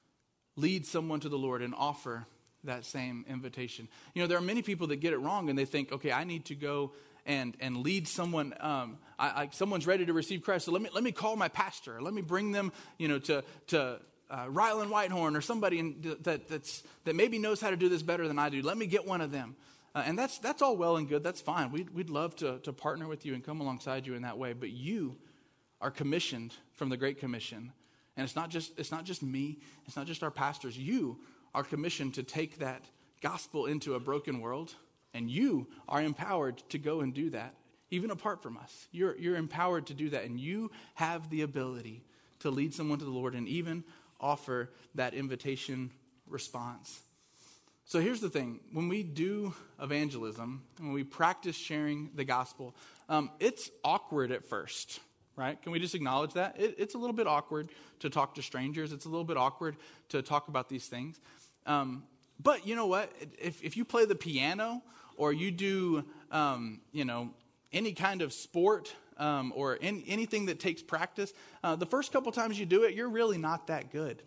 lead someone to the Lord and offer that same invitation. You know, there are many people that get it wrong and they think, okay, I need to go and and lead someone. Um, I, I, someone's ready to receive Christ, so let me let me call my pastor. Let me bring them, you know, to to uh, Ryland Whitehorn or somebody in, that that's that maybe knows how to do this better than I do. Let me get one of them. Uh, and that's that's all well and good. That's fine. We'd we'd love to to partner with you and come alongside you in that way. But you are commissioned from the Great Commission. And it's not just it's not just me, it's not just our pastors. You are commissioned to take that gospel into a broken world, and you are empowered to go and do that, even apart from us. You're you're empowered to do that, and you have the ability to lead someone to the Lord and even offer that invitation response. So here's the thing. When we do evangelism, when we practice sharing the gospel, um, it's awkward at first. Right? Can we just acknowledge that? It, it's a little bit awkward to talk to strangers. It's a little bit awkward to talk about these things. Um, but you know what? If, if you play the piano or you do, um, you know, any kind of sport um, or in, anything that takes practice, uh, the first couple times you do it, you're really not that good.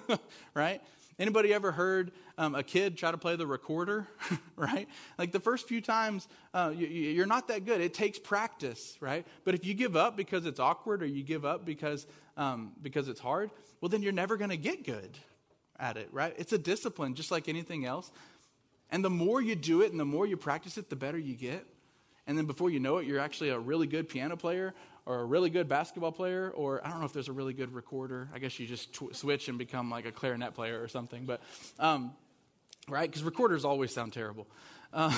Right? Anybody ever heard um, a kid try to play the recorder, right? Like the first few times, uh, you, you're not that good. It takes practice, right? But if you give up because it's awkward or you give up because um, because it's hard, well, then you're never going to get good at it, right? It's a discipline just like anything else. And the more you do it and the more you practice it, the better you get. And then before you know it, you're actually a really good piano player or a really good basketball player, or I don't know if there's a really good recorder. I guess you just tw- switch and become like a clarinet player or something. But, um, right? Because recorders always sound terrible. Um,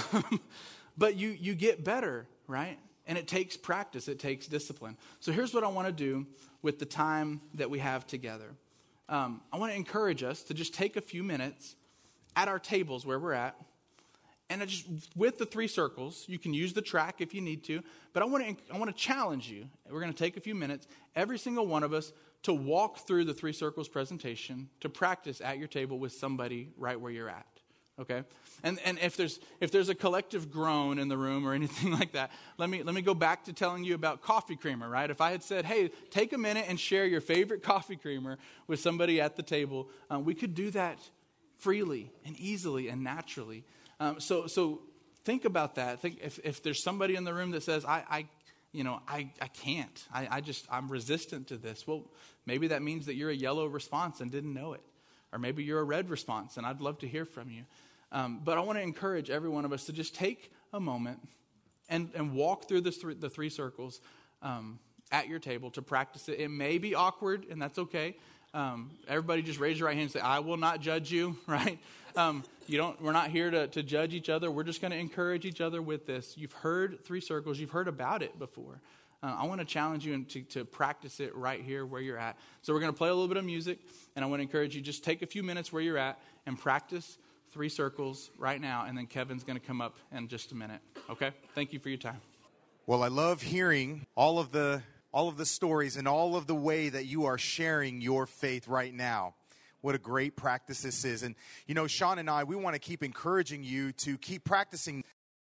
but you you get better, right? And it takes practice. It takes discipline. So here's what I want to do with the time that we have together. Um, I want to encourage us to just take a few minutes at our tables where we're at. And I just with the three circles, you can use the track if you need to. But I want to I want to challenge you. We're going to take a few minutes, every single one of us, to walk through the three circles presentation to practice at your table with somebody right where you're at. Okay, and and if there's if there's a collective groan in the room or anything like that, let me let me go back to telling you about coffee creamer. Right? If I had said, hey, take a minute and share your favorite coffee creamer with somebody at the table, uh, we could do that freely and easily and naturally. Um, so so think about that. Think if, if there's somebody in the room that says, I, I you know, I, I can't. I, I just, I'm resistant to this. Well, maybe that means that you're a yellow response and didn't know it. Or maybe you're a red response, and I'd love to hear from you. Um, but I want to encourage every one of us to just take a moment and, and walk through this th- the three circles um, at your table to practice it. It may be awkward, and that's okay. Um, everybody just raise your right hand and say, I will not judge you, right? Um, you don't. We're not here to, to judge each other. We're just going to encourage each other with this. You've heard three circles. You've heard about it before. Uh, I want to challenge you to, to practice it right here where you're at. So we're going to play a little bit of music, and I want to encourage you, just take a few minutes where you're at and practice three circles right now, and then Kevin's going to come up in just a minute, okay? Thank you for your time. Well, I love hearing all of the all of the stories and all of the way that you are sharing your faith right now. What a great practice this is. And, you know, Sean and I, we want to keep encouraging you to keep practicing.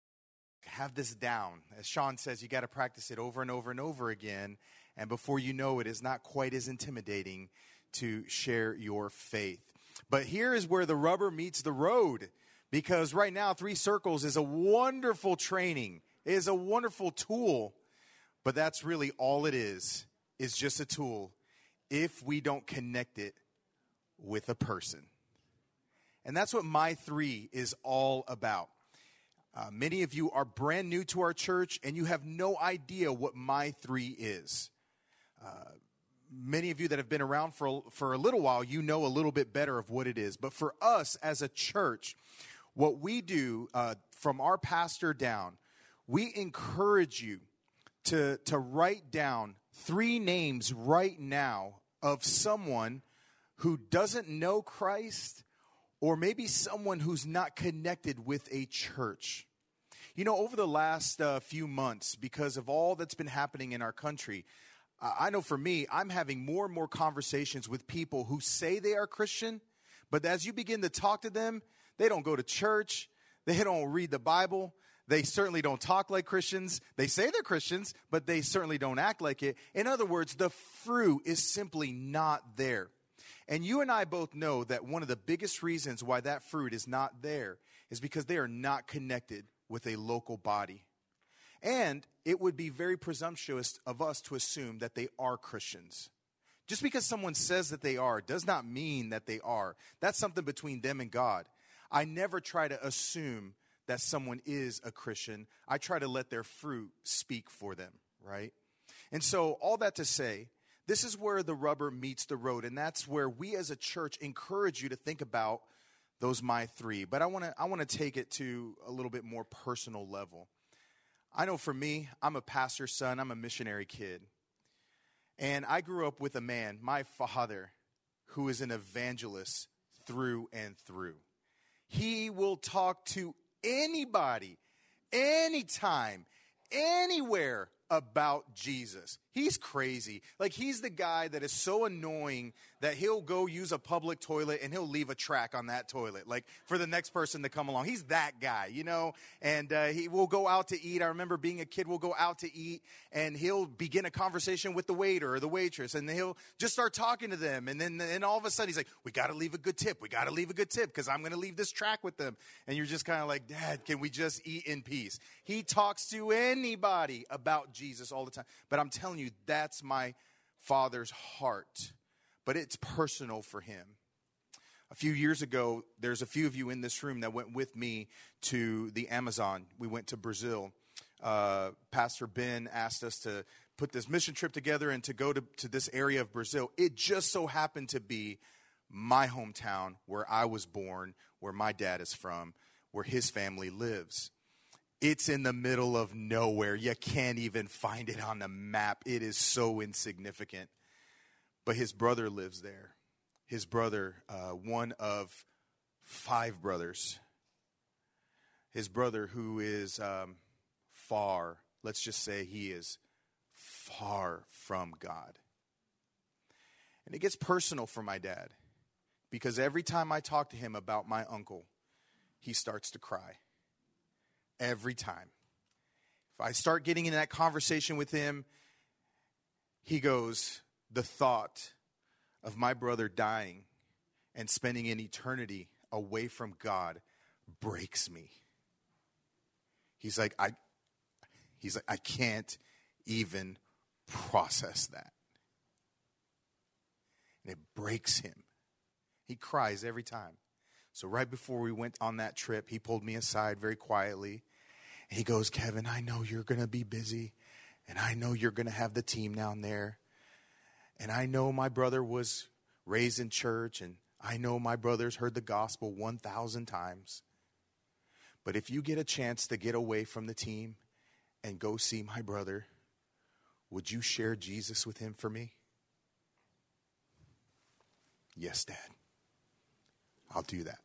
Have this down. As Sean says, you got to practice it over and over and over again. And before you know it, it's not quite as intimidating to share your faith. But here is where the rubber meets the road. Because right now, Three Circles is a wonderful training. It is a wonderful tool. But that's really all it is, is just a tool if we don't connect it with a person. And that's what My Three is all about. Uh, many of you are brand new to our church, and you have no idea what My Three is. Uh, many of you that have been around for, for a little while, you know a little bit better of what it is. But for us as a church, what we do uh, from our pastor down, we encourage you to, to write down three names right now of someone who doesn't know Christ, or maybe someone who's not connected with a church. You know, over the last uh, few months, because of all that's been happening in our country, uh, I know for me, I'm having more and more conversations with people who say they are Christian, but as you begin to talk to them, they don't go to church, they don't read the Bible, they certainly don't talk like Christians. They say they're Christians, but they certainly don't act like it. In other words, the fruit is simply not there. And you and I both know that one of the biggest reasons why that fruit is not there is because they are not connected with a local body. And it would be very presumptuous of us to assume that they are Christians. Just because someone says that they are does not mean that they are. That's something between them and God. I never try to assume that someone is a Christian. I try to let their fruit speak for them, right? And so all that to say, this is where the rubber meets the road, and that's where we as a church encourage you to think about those My Three. But I want to I want to take it to a little bit more personal level. I know for me, I'm a pastor's son. I'm a missionary kid. And I grew up with a man, my father, who is an evangelist through and through. He will talk to anybody, anytime, anywhere about Jesus. He's crazy. Like, he's the guy that is so annoying that he'll go use a public toilet and he'll leave a track on that toilet, like, for the next person to come along. He's that guy, you know, and uh, he will go out to eat. I remember being a kid, we'll go out to eat, and he'll begin a conversation with the waiter or the waitress, and he'll just start talking to them, and then and all of a sudden he's like, we got to leave a good tip. We got to leave a good tip because I'm going to leave this track with them. And you're just kind of like, Dad, can we just eat in peace? He talks to anybody about Jesus all the time. But I'm telling you, that's my father's heart. But it's personal for him. A few years ago, there's a few of you in this room that went with me to the Amazon. We went to Brazil. Uh, Pastor Ben asked us to put this mission trip together and to go to, to this area of Brazil. It just so happened to be my hometown, where I was born, where my dad is from, where his family lives. It's in the middle of nowhere. You can't even find it on the map. It is so insignificant. But his brother lives there. His brother, uh, one of five brothers. His brother who is um, far, let's just say he is far from God. And it gets personal for my dad, because every time I talk to him about my uncle, he starts to cry. Every time. If I start getting in that conversation with him, he goes, the thought of my brother dying and spending an eternity away from God breaks me. He's like, I, he's like, I can't even process that. And it breaks him. He cries every time. So right before we went on that trip, he pulled me aside very quietly. And he goes, Kevin, I know you're going to be busy. And I know you're going to have the team down there. And I know my brother was raised in church, and I know my brother's heard the gospel one thousand times. But if you get a chance to get away from the team and go see my brother, would you share Jesus with him for me? Yes, Dad. I'll do that.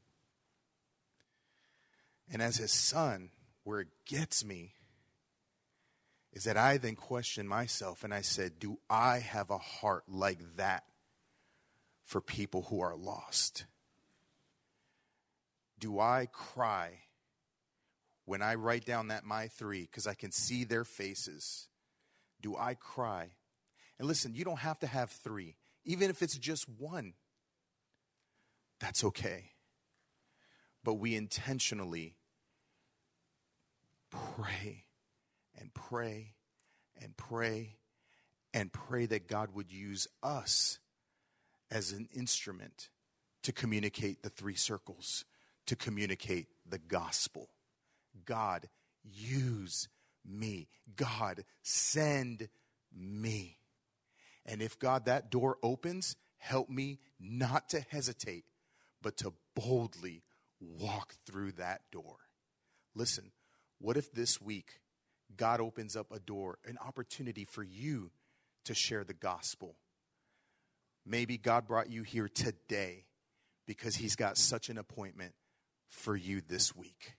And as his son, where it gets me is that I then questioned myself and I said, do I have a heart like that for people who are lost? Do I cry when I write down that my three because I can see their faces? Do I cry? And listen, you don't have to have three. Even if it's just one, that's okay. But we intentionally pray and pray and pray and pray that God would use us as an instrument to communicate the three circles, to communicate the gospel. God, use me. God, send me. And if, God, that door opens, help me not to hesitate, but to boldly walk through that door. Listen, what if this week God opens up a door, an opportunity for you to share the gospel? Maybe God brought you here today because he's got such an appointment for you this week.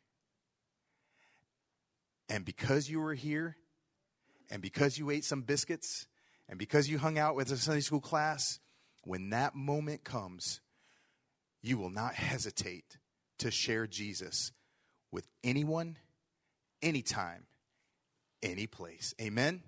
And because you were here, and because you ate some biscuits, and because you hung out with a Sunday school class, when that moment comes, you will not hesitate to share Jesus with anyone, anytime, any place. Amen?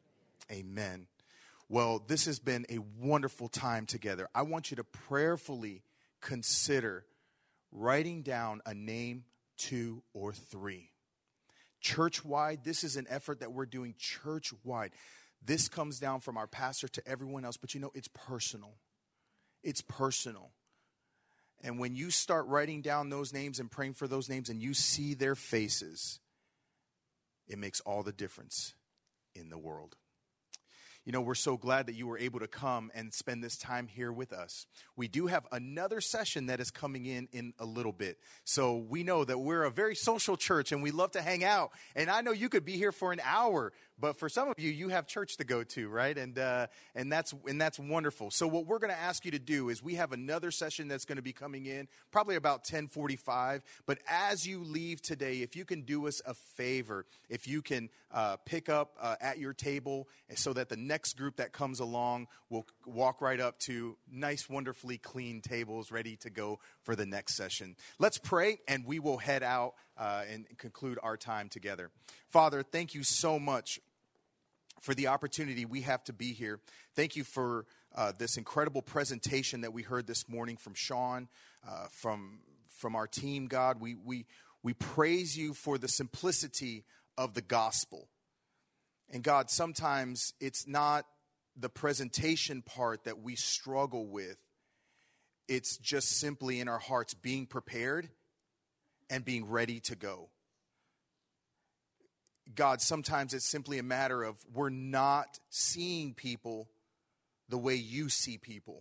Amen. Well, this has been a wonderful time together. I want you to prayerfully consider writing down a name, two, or three. Church-wide, this is an effort that we're doing church-wide. This comes down from our pastor to everyone else, but you know, it's personal. It's personal. And when you start writing down those names and praying for those names and you see their faces, it makes all the difference in the world. You know, we're so glad that you were able to come and spend this time here with us. We do have another session that is coming in in a little bit. So we know that we're a very social church and we love to hang out. And I know you could be here for an hour, but for some of you, you have church to go to, right? And uh, and that's and that's wonderful. So what we're going to ask you to do is we have another session that's going to be coming in, probably about ten forty-five. But as you leave today, if you can do us a favor, if you can uh, pick up uh, at your table so that the next group that comes along will walk right up to nice, wonderfully clean tables ready to go for the next session. Let's pray, and we will head out uh, and conclude our time together. Father, thank you so much for the opportunity we have to be here. Thank you for uh, this incredible presentation that we heard this morning from Sean, uh, from from our team, God. We, we, we praise you for the simplicity of the gospel. And God, sometimes it's not the presentation part that we struggle with. It's just simply in our hearts being prepared and being ready to go. God, sometimes it's simply a matter of we're not seeing people the way you see people.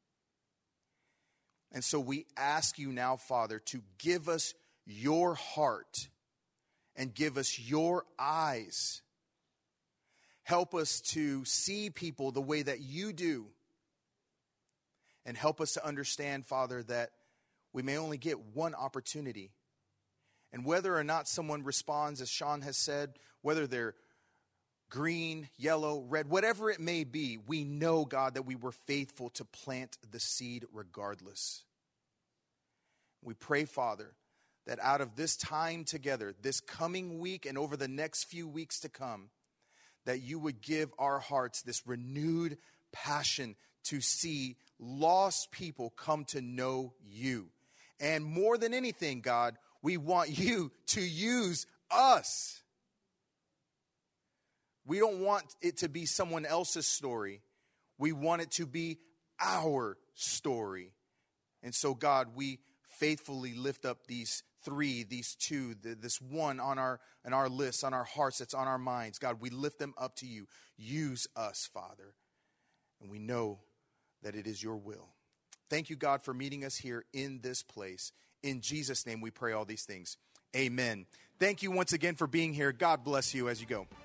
And so we ask you now, Father, to give us your heart and give us your eyes. Help us to see people the way that you do. And help us to understand, Father, that we may only get one opportunity. And whether or not someone responds, as Sean has said, whether they're green, yellow, red, whatever it may be, we know, God, that we were faithful to plant the seed regardless. We pray, Father, that out of this time together, this coming week and over the next few weeks to come, that you would give our hearts this renewed passion to see lost people come to know you. And more than anything, God, we want you to use us. We don't want it to be someone else's story. We want it to be our story. And so, God, we faithfully lift up these three, these two, the, this one on our, on our list, on our hearts, that's on our minds. God, we lift them up to you. Use us, Father. And we know that it is your will. Thank you, God, for meeting us here in this place. In Jesus' name we pray all these things. Amen. Thank you once again for being here. God bless you as you go.